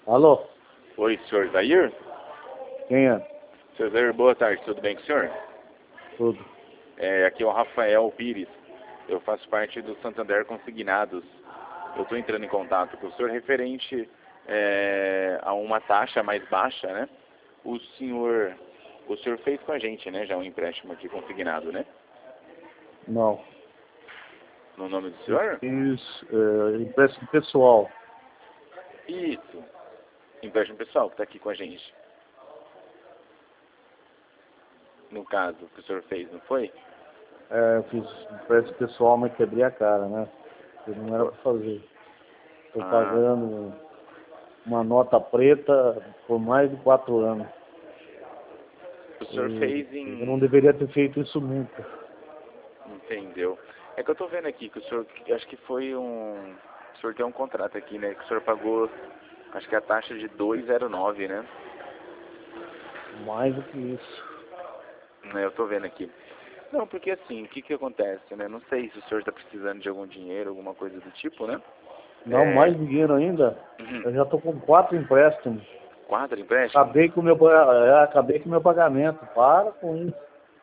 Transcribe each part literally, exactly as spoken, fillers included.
Alô? Oi, senhor Zair? Quem é? Senhor Zair, boa tarde, tudo bem com o senhor? Tudo. É, aqui é o Rafael Pires, eu faço parte do Santander Consignados. Eu estou entrando em contato com o senhor referente é, a uma taxa mais baixa, né? O senhor, o senhor fez com a gente, né, já um empréstimo aqui consignado, né? Não. No nome do Eu senhor? fiz é, empréstimo pessoal. Isso. Empréstimo pessoal que está aqui com a gente. No caso, que o senhor fez, não foi? É, eu fiz empréstimo pessoal, mas quebrei a cara, né? Eu não era para fazer. Estou Ah, pagando uma nota preta por mais de quatro anos. o senhor fez E eu não em... deveria ter feito isso nunca. Entendeu? É que eu tô vendo aqui que o senhor, acho que foi um, o senhor tem um contrato aqui, né, que o senhor pagou, acho que a taxa de dois vírgula zero nove, né? Mais do que isso. É, eu tô vendo aqui. Não, porque assim, o que que acontece, né? Não sei se o senhor está precisando de algum dinheiro, alguma coisa do tipo, né? Não, É, mais dinheiro ainda. uhum, Eu já estou com quatro empréstimos. quadro empréstimo? Acabei com o meu, é, acabei com o meu pagamento. Para com isso.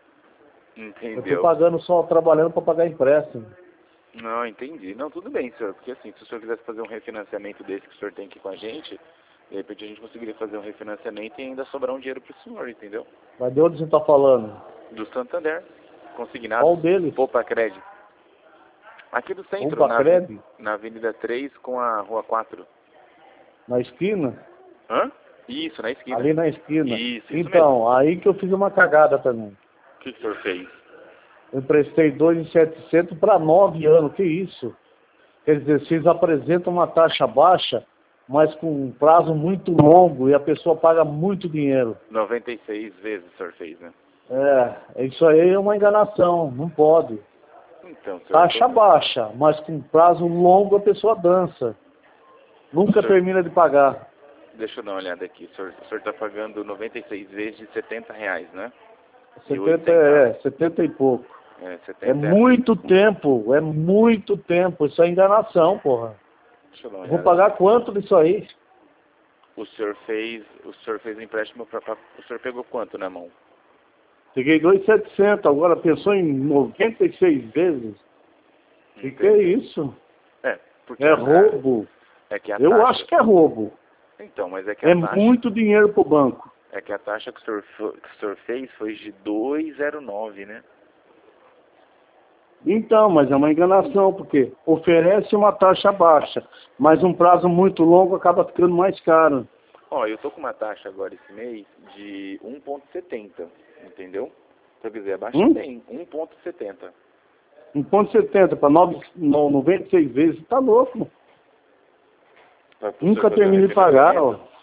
Eu estou Entendeu? pagando só, trabalhando para pagar empréstimo. Não, entendi. Não, tudo bem, senhor, porque assim, se o senhor quisesse fazer um refinanciamento desse que o senhor tem aqui com a gente, de repente a gente conseguiria fazer um refinanciamento e ainda sobrar um dinheiro pro senhor, entendeu? Mas de onde você está falando? Do Santander, consignados, Qual deles? Poupa Crédito. Aqui do centro, Opa, na, aven- Cred? na Avenida três com a Rua quatro. Na esquina? Hã? Isso, na esquina. Ali na esquina. Isso, isso mesmo. Então, aí que eu fiz uma cagada também. O que, que o senhor fez? Eu emprestei dois mil e setecentos para nove anos. Que isso? Quer dizer, vocês apresentam uma taxa baixa, mas com um prazo muito longo e a pessoa paga muito dinheiro. noventa e seis vezes o senhor fez, né? É, isso aí é uma enganação. Não pode. Então, senhor, Taxa tô... baixa, mas com prazo longo a pessoa dança. o Nunca senhor... termina de pagar. deixa eu dar uma olhada aqui. O senhor, o senhor está pagando noventa e seis vezes de setenta reais, né? E oito setenta centavos. é, setenta e pouco. É, É setenta é... muito tempo, é muito tempo. Isso é enganação, porra. Deixa eu dar uma Eu vou olhada. pagar quanto disso aí? O senhor fez, o senhor fez um empréstimo para... O senhor pegou quanto na mão? Peguei dois mil e setecentos, agora pensou em noventa e seis vezes? E que é Entendeu? isso? É, porque É a, a, roubo. é que a Eu taxa... acho que é roubo. Então, mas é que a É taxa... muito dinheiro pro banco. É que a taxa que o senhor, fo- que o senhor fez foi de dois vírgula zero nove, né? Então, mas é uma enganação, porque oferece uma taxa baixa, mas um prazo muito longo acaba ficando mais caro. Ó, eu tô com uma taxa agora esse mês de um vírgula setenta, entendeu? Então, quer dizer, abaixa Hum? bem, um vírgula setenta. um vírgula setenta para noventa e seis vezes, tá louco. Para o senhor Nunca fazer um termina de pagar, ó. refinanciamento?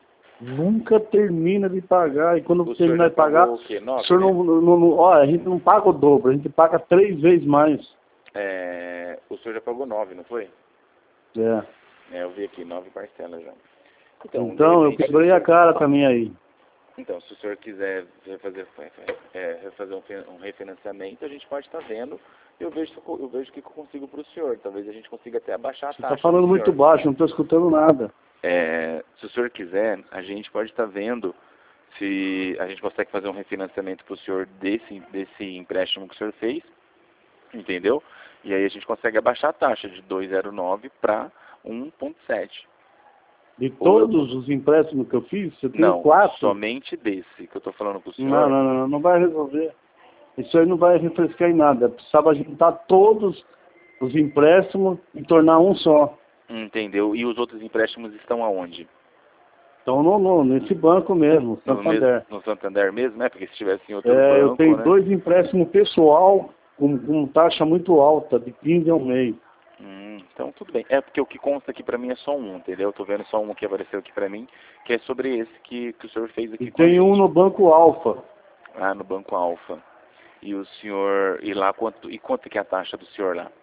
Nunca termina de pagar. E quando O senhor terminar já de pagar, pagou o quê? o nove, senhor né? não, não, não. Ó, a gente não paga o dobro, a gente paga três vezes mais. É, o senhor já pagou nove, não foi? É. É, eu vi aqui, nove parcelas já. Então, de Então, eu repente, se o quebrei a senhor... cara também aí. Então, se o senhor quiser refazer, é, refazer um, fi- um refinanciamento, a gente pode estar vendo. Eu vejo, se eu co- eu vejo o que eu consigo para o senhor. Talvez a gente consiga até abaixar a Você está taxa do falando muito senhor. baixo, não estou escutando nada. É, se o senhor quiser, a gente pode estar vendo se a gente consegue fazer um refinanciamento para o senhor desse, desse empréstimo que o senhor fez, entendeu? E aí a gente consegue abaixar a taxa de dois vírgula zero nove para um vírgula sete. De Ou eu todos os empréstimos que eu fiz, eu tenho Não, quatro. somente desse que eu estou falando para o Não, senhor. não, não, não vai resolver. Isso aí não vai refrescar em nada. Precisava juntar todos os empréstimos e tornar um só. Entendeu? E os outros empréstimos estão aonde? Então, no, no, nesse banco mesmo, No, mes- Santander. no Santander mesmo, né? Porque se tivesse em outro É, eu banco, tenho né? dois empréstimos pessoal com, com taxa muito alta, de quinze ao mês. Hum, então tudo bem. É porque o que consta aqui pra mim é só um, entendeu? Eu tô vendo só um que apareceu aqui pra mim, que é sobre esse que, que o senhor fez E aqui com a tem um gente. no Banco Alfa. Ah, no Banco Alfa. E o senhor, e lá quanto, e quanto que é a taxa do senhor lá?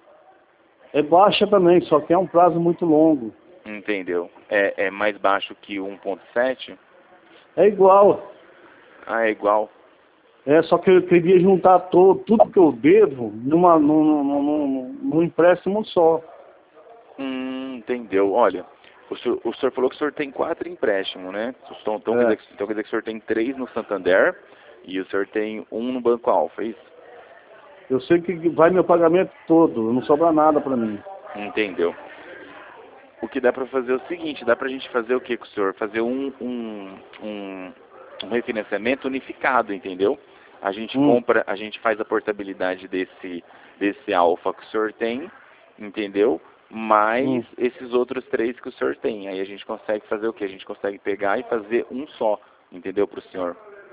É baixa também, só que é um prazo muito longo. Entendeu? É, é mais baixo que o um vírgula sete? É igual. Ah, é igual. É, só que eu queria juntar todo, tudo que eu devo numa, num, num, num, num empréstimo só. Hum, entendeu? Olha, O senhor, o senhor falou que o senhor tem quatro empréstimos, né? Então, então, É. quer dizer, então quer dizer que o senhor tem três no Santander e o senhor tem um no Banco Alfa, é isso? Eu sei que vai meu pagamento todo, não sobra nada para mim. Entendeu? O que dá para fazer é o seguinte, dá pra gente fazer o que com o senhor? Fazer um, um, um, um refinanciamento unificado, entendeu? A gente Hum. compra, a gente faz a portabilidade desse, desse Alfa que o senhor tem, entendeu? Mais Hum. esses outros três que o senhor tem. Aí a gente consegue fazer o que? A gente consegue pegar e fazer um só, entendeu? Para o senhor.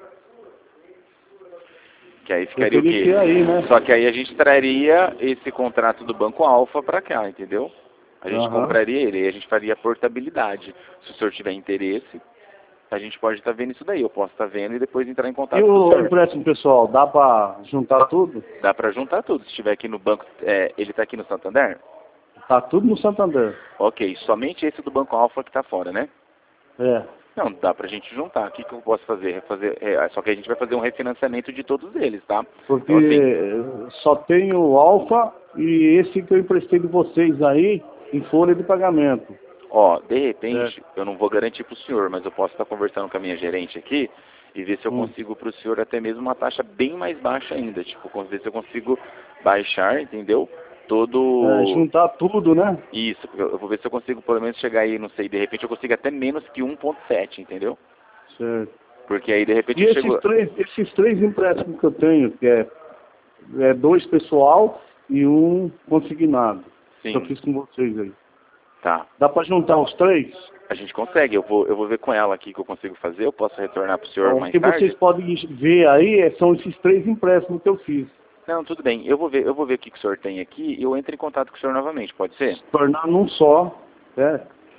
Que aí ficaria o quê? Que aí, né? Só que aí a gente traria esse contrato do Banco Alfa para cá, entendeu? A gente Aham. compraria ele e a gente faria a portabilidade. Se o senhor tiver interesse, a gente pode estar vendo isso daí. Eu posso estar vendo e depois entrar em contato E com o o senhor. empréstimo pessoal, dá para juntar tudo? Dá para juntar tudo. Se estiver aqui no banco, é, ele está aqui no Santander? Tá tudo no Santander. Ok, somente esse do Banco Alfa que está fora, né? É. Não, dá pra gente juntar. O que, que eu posso fazer? fazer é, só que a gente vai fazer um refinanciamento de todos eles, tá? Porque Então, assim, só tem o Alfa e esse que eu emprestei de vocês aí em folha de pagamento. ó, de repente, eu não vou garantir pro senhor, mas eu posso estar conversando com a minha gerente aqui e ver se eu Hum. consigo pro senhor até mesmo uma taxa bem mais baixa ainda. Tipo, ver se eu consigo baixar, entendeu? Todo... É, juntar tudo, né? Isso, eu vou ver se eu consigo pelo menos chegar aí, não sei, de repente eu consigo até menos que um ponto sete, entendeu? Certo. Porque aí de repente E eu esses chego... três, esses três empréstimos que eu tenho, que é, é dois pessoal e um consignado, que eu Sim, fiz com vocês aí. tá. Dá para juntar os três? A gente consegue, eu vou, eu vou ver com ela aqui o que eu consigo fazer, eu posso retornar pro senhor Então, o mais que tarde? vocês podem ver aí é- são esses três empréstimos que eu fiz. Não, tudo bem, eu vou ver, eu vou ver o que, que o senhor tem aqui e eu entro em contato com o senhor novamente, pode ser? Tornar num só, né?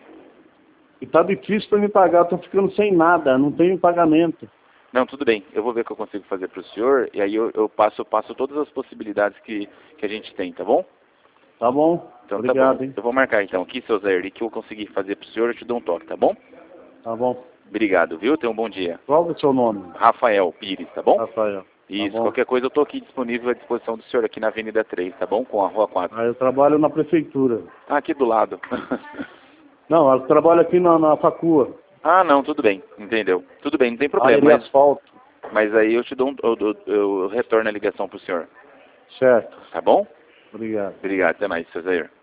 E tá difícil para me pagar, eu tô ficando sem nada, não tenho pagamento. Não, tudo bem, eu vou ver o que eu consigo fazer pro senhor e aí eu, eu passo, passo todas as possibilidades que, que a gente tem, tá bom? Tá bom? Então Obrigado, tá bom, hein? eu vou marcar então aqui, seu Zé, e que eu conseguir fazer pro senhor, eu te dou um toque, tá bom? Tá bom. Obrigado, viu? Tenha um bom dia. Qual é o seu nome? Rafael Pires, tá bom? Rafael. Isso, Tá bom. qualquer coisa eu tô aqui disponível à disposição do senhor aqui na Avenida três, tá bom? Com a Rua quatro. Ah, eu trabalho na prefeitura. Ah, aqui do lado. Não, eu trabalho aqui na, na Facua. Ah, não, tudo bem, entendeu? Tudo bem, não tem problema, Área de mas, asfalto. mas aí eu te dou um, eu, eu, eu retorno a ligação pro senhor, Certo. tá bom? Obrigado. Obrigado, até mais, seu Zé.